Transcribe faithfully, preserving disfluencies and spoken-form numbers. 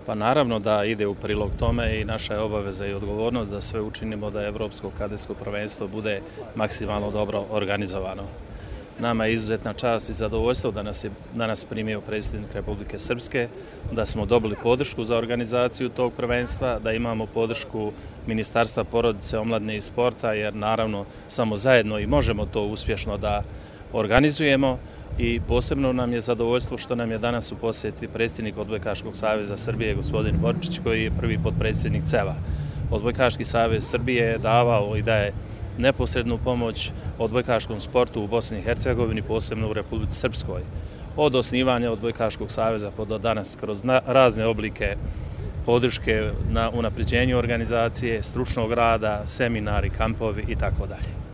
Pa naravno da ide u prilog tome i naša je obaveza i odgovornost da sve učinimo da Evropsko kadetsko prvenstvo bude maksimalno dobro organizovano. Nama je izuzetna čast i zadovoljstvo da nas je danas primio predsjednik Republike Srpske, da smo dobili podršku za organizaciju tog prvenstva, da imamo podršku Ministarstva porodice, omladine i sporta, jer naravno samo zajedno i možemo to uspješno da organizujemo. I posebno nam je zadovoljstvo što nam je danas u posjeti predsjednik Odbojkaškog saveza Srbije, gospodin Borčić, koji je prvi potpredsjednik C E V-a. Odbojkaški savez Srbije je davao i daje neposrednu pomoć odbojkaškom sportu u Bosni i Hercegovini, posebno u Republici Srpskoj. Od osnivanja Odbojkaškog saveza pa do danas kroz razne oblike podrške na unapređenju organizacije, stručnog rada, seminari, kampovi i tako dalje.